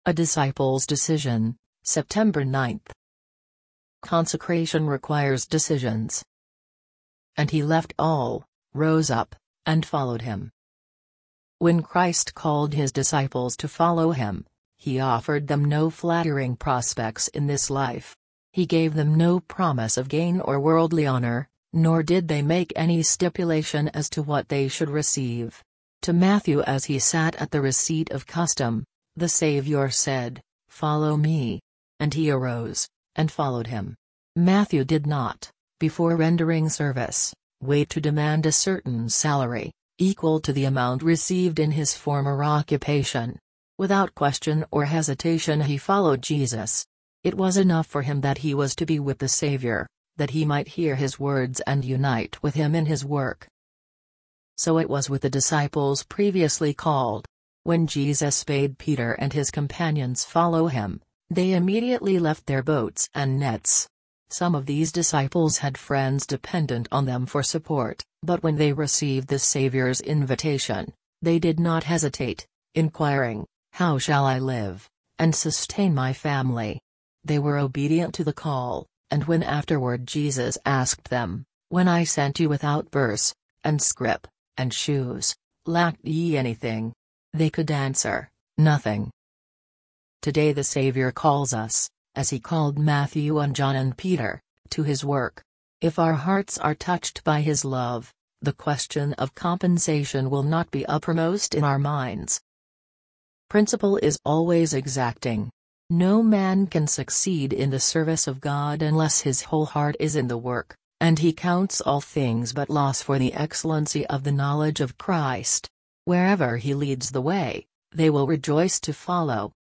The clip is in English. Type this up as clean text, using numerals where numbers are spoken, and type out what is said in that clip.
A Disciple's Decision, September 9. Consecration requires decisions. And he left all, rose up, and followed him. When Christ called his disciples to follow him, he offered them no flattering prospects in this life. He gave them no promise of gain or worldly honor, nor did they make any stipulation as to what they should receive. To Matthew, as he sat at the receipt of custom, the Savior said, "Follow me." And he arose, and followed him. Matthew did not, before rendering service, wait to demand a certain salary, equal to the amount received in his former occupation. Without question or hesitation he followed Jesus. It was enough for him that he was to be with the Savior, that he might hear his words and unite with him in his work. So it was with the disciples previously called. When Jesus bade Peter and his companions follow him, they immediately left their boats and nets. Some of these disciples had friends dependent on them for support, but when they received the Savior's invitation, they did not hesitate, inquiring, "How shall I live, and sustain my family?" They were obedient to the call, and when afterward Jesus asked them, "When I sent you without purse, and scrip, and shoes, lacked ye anything?" They could answer, "Nothing." Today the Savior calls us, as he called Matthew and John and Peter, to his work. If our hearts are touched by his love, the question of compensation will not be uppermost in our minds. Principle is always exacting. No man can succeed in the service of God unless his whole heart is in the work, and he counts all things but loss for the excellency of the knowledge of Christ. Wherever he leads the way, they will rejoice to follow.